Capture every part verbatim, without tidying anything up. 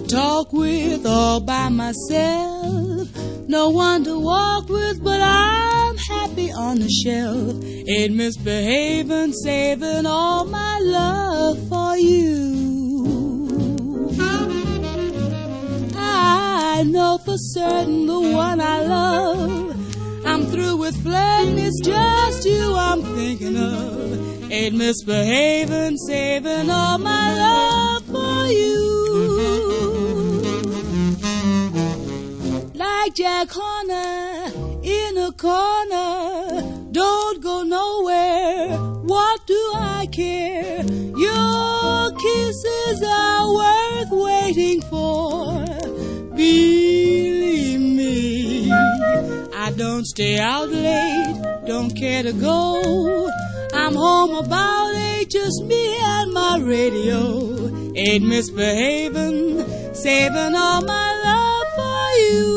talk with all by myself. No one to walk with, but I'm happy on the shelf. Ain't misbehaving, saving all my love for you. I know for certain the one I love. I'm through with flirting, it's just you I'm thinking of. Ain't misbehaving, saving all my love for you. Like Jack Horner in a corner, don't go nowhere, what do I care? Your kisses are worth waiting for, believe me. I don't stay out late, don't care to go. I'm home about eight, just me and my radio. Ain't misbehaving, saving all my love for you.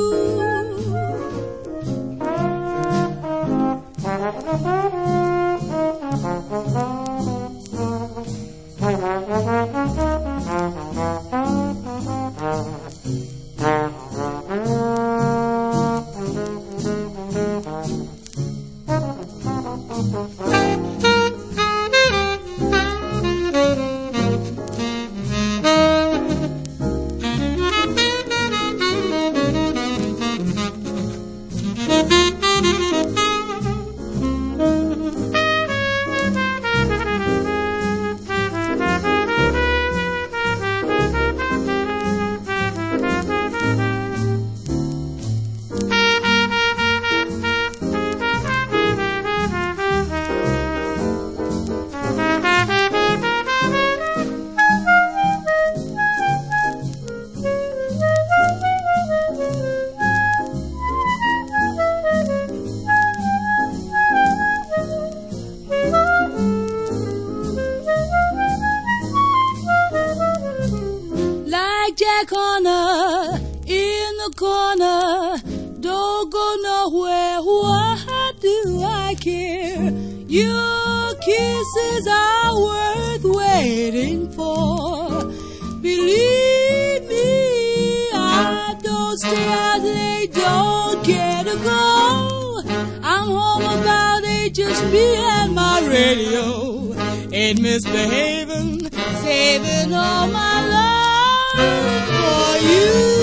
Jack Horner in the corner, don't go nowhere, what do I care? Your kisses are worth waiting for, believe me. I don't stay out late, don't care to go. I'm home about eight, just me and my radio. Ain't misbehaving, saving all my love for you.